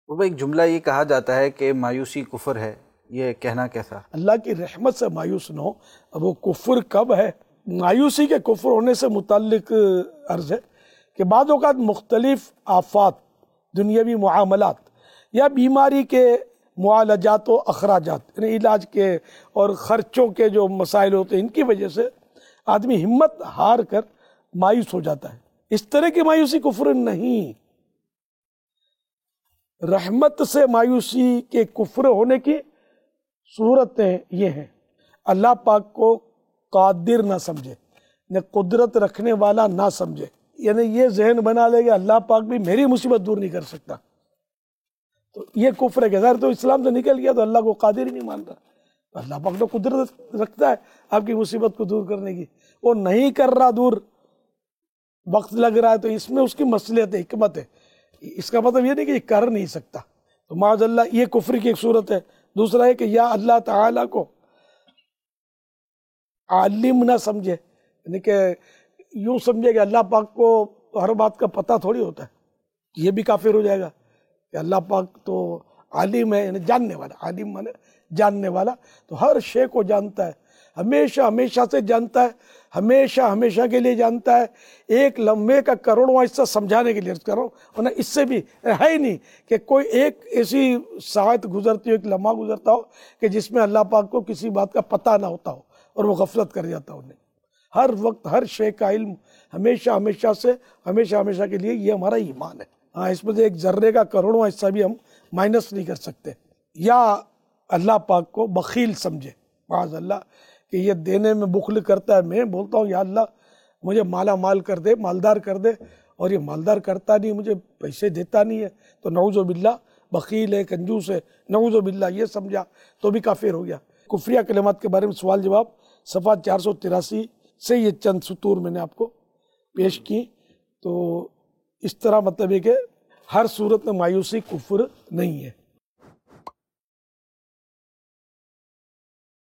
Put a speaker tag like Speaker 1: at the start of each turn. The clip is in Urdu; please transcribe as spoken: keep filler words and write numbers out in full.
Speaker 1: وہ ایک جملہ یہ کہا جاتا ہے کہ مایوسی کفر ہے، یہ کہنا کیسا؟
Speaker 2: اللہ کی رحمت سے مایوس نہ ہو۔ اب وہ کفر کب ہے؟ مایوسی کے کفر ہونے سے متعلق عرض ہے کہ بعض اوقات مختلف آفات، دنیاوی معاملات یا بیماری کے معالجات و اخراجات، یعنی علاج کے اور خرچوں کے جو مسائل ہوتے ہیں، ان کی وجہ سے آدمی ہمت ہار کر مایوس ہو جاتا ہے۔ اس طرح کی مایوسی کفر نہیں۔ رحمت سے مایوسی کے کفر ہونے کی صورتیں یہ ہیں: اللہ پاک کو قادر نہ سمجھے، نہ قدرت رکھنے والا نہ سمجھے، یعنی یہ ذہن بنا لے کہ اللہ پاک بھی میری مصیبت دور نہیں کر سکتا، تو یہ کفر ہے کہ ظاہر تو اسلام سے نکل گیا تو اللہ کو قادر ہی نہیں مانتا۔ تو اللہ پاک تو قدرت رکھتا ہے آپ کی مصیبت کو دور کرنے کی، وہ نہیں کر رہا دور، وقت لگ رہا ہے، تو اس میں اس کی مصلحت ہے، حکمت ہے۔ اس کا مطلب یہ نہیں کہ یہ کر نہیں سکتا، تو معاذ اللہ یہ کفر کی ایک صورت ہے۔ دوسرا ہے کہ یا اللہ تعالیٰ کو عالم نہ سمجھے، یعنی کہ یوں سمجھے کہ اللہ پاک کو ہر بات کا پتہ تھوڑی ہوتا ہے، یہ بھی کافر ہو جائے گا کہ اللہ پاک تو عالم ہے، یعنی جاننے والا، عالم مانے جاننے والا، تو ہر شے کو جانتا ہے، ہمیشہ ہمیشہ سے جانتا ہے، ہمیشہ ہمیشہ کے لیے جانتا ہے، ایک لمحے کا کروڑواں حصہ سمجھانے کے لیے عرض کر رہا ہوں، ورنہ اس سے بھی ہے ہی نہیں کہ کوئی ایک ایسی ساعت گزرتی ہو، ایک لمحہ گزرتا ہو کہ جس میں اللہ پاک کو کسی بات کا پتہ نہ ہوتا ہو اور وہ غفلت کر جاتا ہو۔ انہیں ہر وقت ہر شے کا علم ہمیشہ ہمیشہ سے ہمیشہ ہمیشہ کے لیے، یہ ہمارا ایمان ہے۔ ہاں، اس میں سے ایک ذرے کا کروڑواں حصہ بھی ہم مائنس نہیں کر سکتے۔ یا اللہ پاک کو بخیل سمجھے، معاذ اللہ، کہ یہ دینے میں بخل کرتا ہے۔ میں بولتا ہوں یا اللہ مجھے مالا مال کر دے، مالدار کر دے، اور یہ مالدار کرتا نہیں، مجھے پیسے دیتا نہیں ہے، تو نعوذ باللہ بخیل ہے، کنجوس ہے، نعوذ باللہ، یہ سمجھا تو بھی کافر ہو گیا۔ کفریہ کلمات کے بارے میں سوال جواب صفحہ چار سو تراسی سے یہ چند سطور میں نے آپ کو پیش کی۔ تو اس طرح مطلب ہے کہ ہر صورت میں مایوسی کفر نہیں ہے۔